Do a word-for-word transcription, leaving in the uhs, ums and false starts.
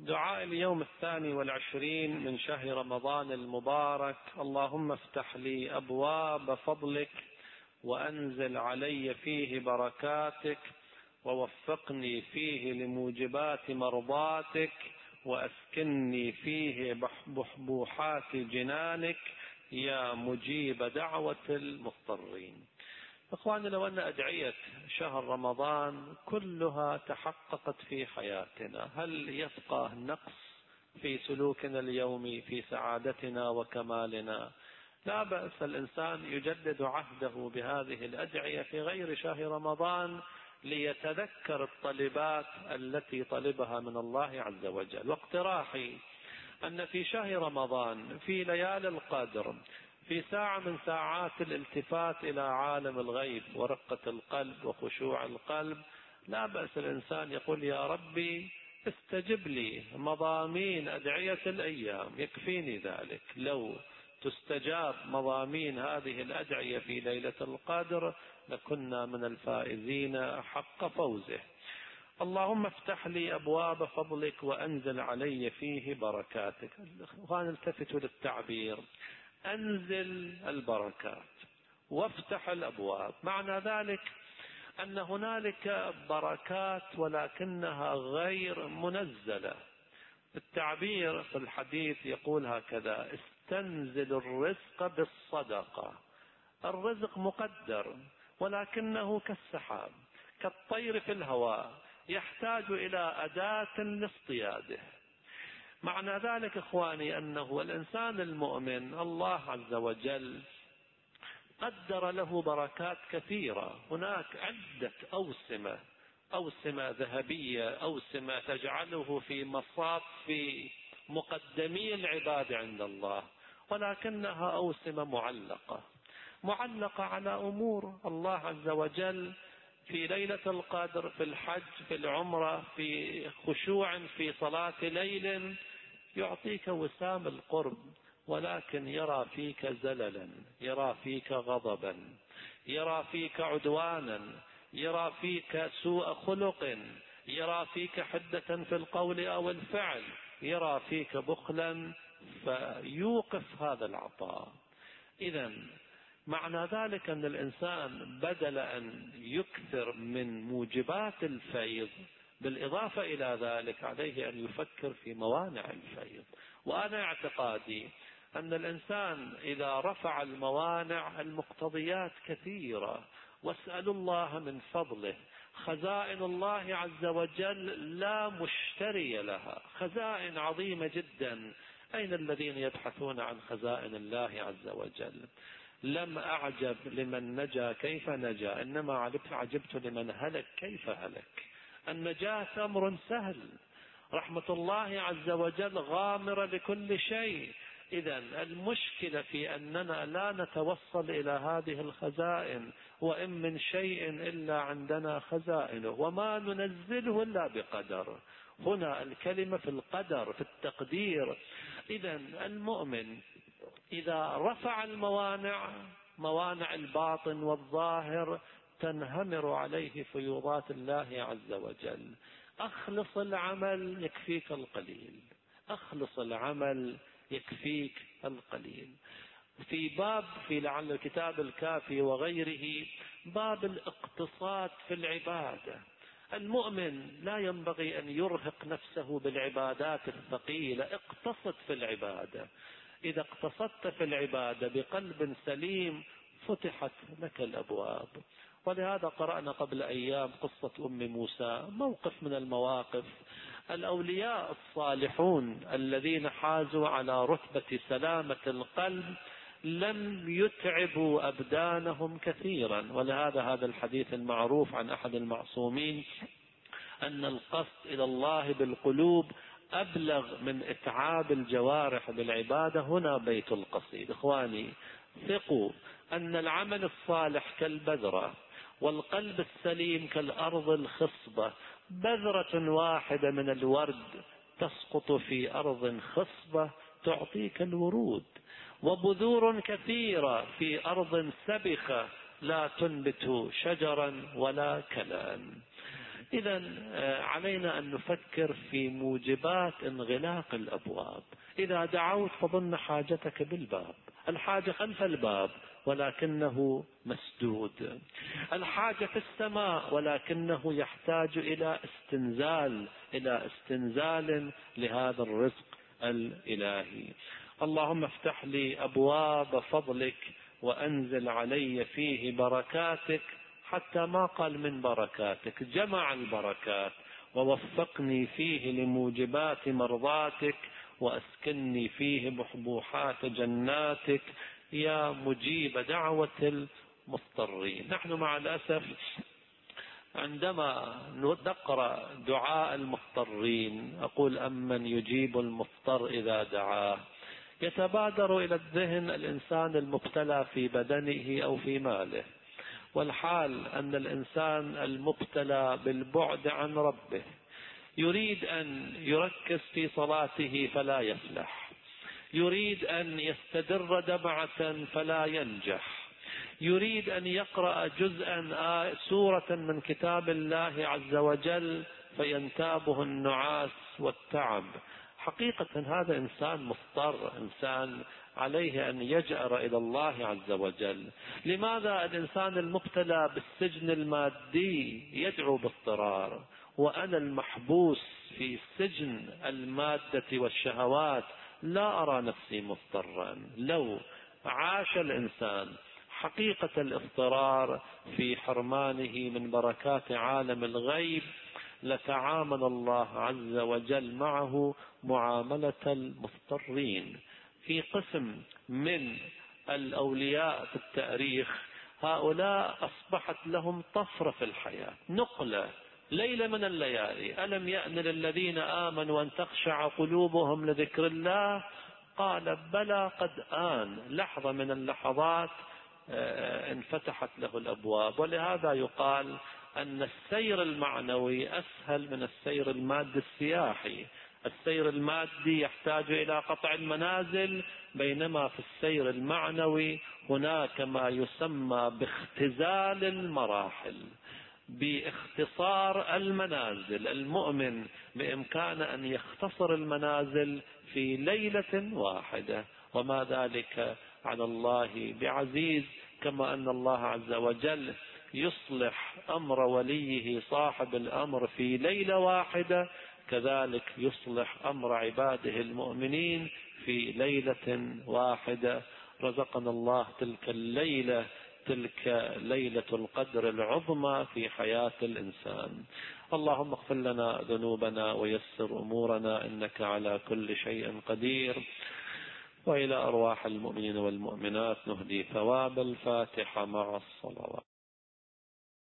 دعاء اليوم الثاني والعشرين من شهر رمضان المبارك: اللهم افتح لي أبواب فضلك وأنزل علي فيه بركاتك ووفقني فيه لموجبات مرضاتك وأسكنني فيه بحبوحات جنانك يا مجيب دعوة المضطرين. إخواني، لو أن أدعية شهر رمضان كلها تحققت في حياتنا، هل يبقى نقص في سلوكنا اليومي في سعادتنا وكمالنا؟ لا بأس الإنسان يجدد عهده بهذه الأدعية في غير شهر رمضان ليتذكر الطلبات التي طلبها من الله عز وجل. واقتراحي أن في شهر رمضان في ليالي القدر في ساعة من ساعات الالتفات إلى عالم الغيب ورقة القلب وخشوع القلب، لا بأس الإنسان يقول: يا ربي استجب لي مضامين أدعية الأيام، يكفيني ذلك. لو تستجاب مضامين هذه الأدعية في ليلة القدر لكنا من الفائزين حق فوزه. اللهم افتح لي أبواب فضلك وأنزل علي فيه بركاتك. وأنا التفتوا للتعبير: أنزل البركات وافتح الأبواب، معنى ذلك أن هنالك بركات ولكنها غير منزلة. التعبير في الحديث يقول هكذا: استنزل الرزق بالصدقة. الرزق مقدر ولكنه كالسحاب كالطير في الهواء، يحتاج إلى أداة لاصطياده. معنى ذلك إخواني أنه الإنسان المؤمن الله عز وجل قدر له بركات كثيرة. هناك عدة أوسمة، أوسمة ذهبية، أوسمة تجعله في مصاف في مقدمي العباد عند الله، ولكنها أوسمة معلقة معلقة على أمور الله عز وجل في ليلة القدر، في الحج، في العمرة، في خشوع في صلاة ليل، يعطيك وسام القرب، ولكن يرى فيك زللا، يرى فيك غضبا، يرى فيك عدوانا، يرى فيك سوء خلق، يرى فيك حدة في القول أو الفعل، يرى فيك بخلا، فيوقف هذا العطاء. إذن معنى ذلك أن الإنسان بدل أن يكثر من موجبات الفيض، بالإضافة إلى ذلك عليه أن يفكر في موانع الفيض. وأنا اعتقادي أن الإنسان إذا رفع الموانع المقتضيات كثيرة، واسألوا الله من فضله. خزائن الله عز وجل لا مشتري لها، خزائن عظيمة جدا. أين الذين يبحثون عن خزائن الله عز وجل؟ لم أعجب لمن نجا كيف نجا، إنما عجبت لمن هلك كيف هلك. النجاة أمر سهل، رحمة الله عز وجل غامرة لكل شيء. إذن المشكلة في أننا لا نتوصل إلى هذه الخزائن، وإن من شيء إلا عندنا خزائنه وما ننزله إلا بقدر. هنا الكلمة في القدر، في التقدير. إذن المؤمن إذا رفع الموانع، موانع الباطن والظاهر، تنهمر عليه فيوضات الله عز وجل. أخلص العمل يكفيك القليل، أخلص العمل يكفيك القليل. في باب في لعل الكتاب الكافي وغيره باب الاقتصاد في العبادة. المؤمن لا ينبغي أن يرهق نفسه بالعبادات الثقيلة، اقتصد في العبادة. إذا اقتصدت في العبادة بقلب سليم فتحت لك الأبواب. ولهذا قرأنا قبل أيام قصة أم موسى، موقف من المواقف. الأولياء الصالحون الذين حازوا على رتبة سلامة القلب لم يتعبوا أبدانهم كثيرا. ولهذا هذا الحديث المعروف عن أحد المعصومين أن القصد إلى الله بالقلوب أبلغ من إتعاب الجوارح بالعبادة. هنا بيت القصيد. إخواني، ثقوا أن العمل الصالح كالبذرة، والقلب السليم كالأرض الخصبة. بذرة واحدة من الورد تسقط في أرض خصبة تعطيك الورود، وبذور كثيرة في أرض سبخة لا تنبت شجرا ولا كلام. إذا علينا أن نفكر في موجبات انغلاق الأبواب. إذا دعوت فظن حاجتك بالباب، الحاجة خلف الباب ولكنه مسدود، الحاجة في السماء ولكنه يحتاج إلى استنزال إلى استنزال لهذا الرزق الإلهي. اللهم افتح لي أبواب فضلك وأنزل علي فيه بركاتك، حتى ما قال من بركاتك، جمع البركات، ووفقني فيه لموجبات مرضاتك، وأسكنني فيه بحبوحات جناتك يا مجيب دعوة المضطرين. نحن مع الأسف عندما نقرأ دعاء المضطرين، أقول أمن يجيب المضطر إذا دعاه، يتبادر إلى الذهن الإنسان المبتلى في بدنه أو في ماله، والحال أن الإنسان المبتلى بالبعد عن ربه يريد أن يركز في صلاته فلا يفلح، يريد أن يستدر دمعة فلا ينجح، يريد أن يقرأ جزءا سورة من كتاب الله عز وجل فينتابه النعاس والتعب. حقيقة هذا إنسان مضطر، إنسان عليه أن يجأر إلى الله عز وجل. لماذا الإنسان المبتلى بالسجن المادي يدعو باضطرار، وأنا المحبوس في سجن المادة والشهوات لا أرى نفسي مضطرا؟ لو عاش الإنسان حقيقة الاضطرار في حرمانه من بركات عالم الغيب لتعامل الله عز وجل معه معاملة المضطرين. في قسم من الأولياء في التاريخ هؤلاء أصبحت لهم طفرة في الحياة، نقلة ليلة من الليالي. ألم يأن للذين آمنوا أن تخشع قلوبهم لذكر الله؟ قال بلى قد آن. لحظة من اللحظات انفتحت له الأبواب. ولهذا يقال أن السير المعنوي أسهل من السير المادي السياحي. السير المادي يحتاج إلى قطع المنازل، بينما في السير المعنوي هناك ما يسمى باختزال المراحل، باختصار المنازل. المؤمن بإمكانه أن يختصر المنازل في ليلة واحدة، وما ذلك على الله بعزيز. كما أن الله عز وجل يصلح أمر وليه صاحب الأمر في ليلة واحدة، كذلك يصلح أمر عباده المؤمنين في ليلة واحدة. رزقنا الله تلك الليلة، تلك ليلة القدر العظمى في حياة الإنسان. اللهم اغفر لنا ذنوبنا ويسر أمورنا، إنك على كل شيء قدير. وإلى أرواح المؤمنين والمؤمنات نهدي ثواب الفاتحة مع الصلوات.